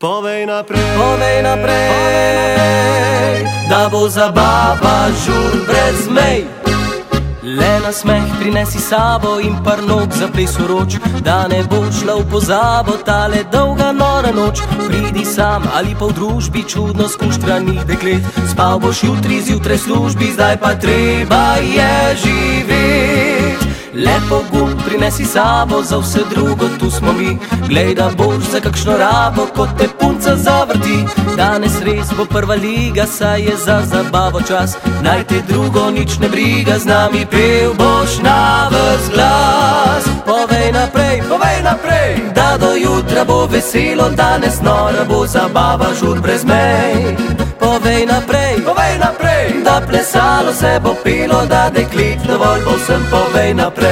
Povej naprej, da bo zabava žur brez mej. Le na smeh prinesi sabo in par nog za ples uroč, da ne bo šla v pozabo tale dolga nora noč. Pridi sam ali pa v družbi čudno skuštranih deklet, spal boš jutri zjutraj službi, zdaj pa treba je živeti. Le pogum prinesi sabo, za vse drugo tu smo mi. Glej, da boš za kakšno rabo, ko te punca zavrti. Danes res bo prva liga, saj je za zabavo čas. Naj te drugo nič ne briga, z nami pel boš na ves glas. Povej naprej, da do jutra bo veselo, danes nora bo zabava žur brez mej. Povej naprej, da plesalo se bo pelo, da deklet dovolj bo sem. Povej naprej.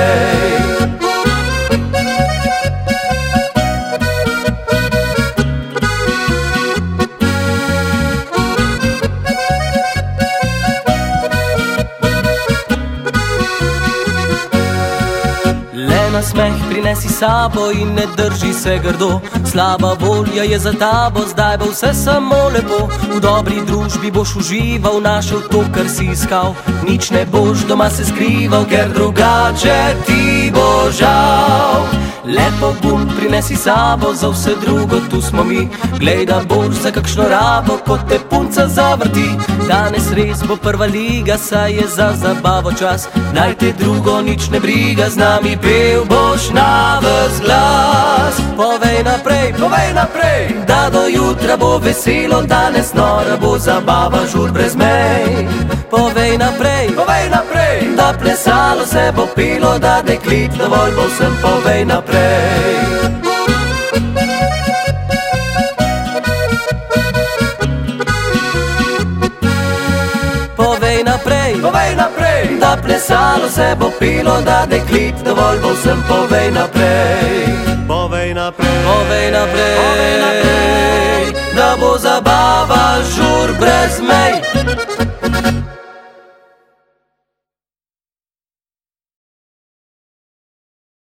Le na smeh prinesi sabo in ne drži se grdo. Slaba volja je za tabo, zdaj bo vse samo lepo. V dobri družbi boš užival, našel to, kar si iskal. Nič ne boš doma se skrival, ker drugače ti bo žal. Le pogum prinesi sabo, za vse drugo tu smo mi. Glej, da boš za kakšno rabo, ko te punca zavrti. Danes res bo prva liga, saj je za zabavo čas. Naj te drugo nič ne briga, z nami pel boš na ves glas. Povej naprej, da do jutra bo veselo, danes nora bo zabava žur brez mej. Povej naprej, da plesalo se bo pelo, da deklet dovolj bo sem. Povej naprej. Povej naprej, da plesalo se bo pelo, da deklet dovolj bo sem. Povej naprej, da bo zabava žur brez mej.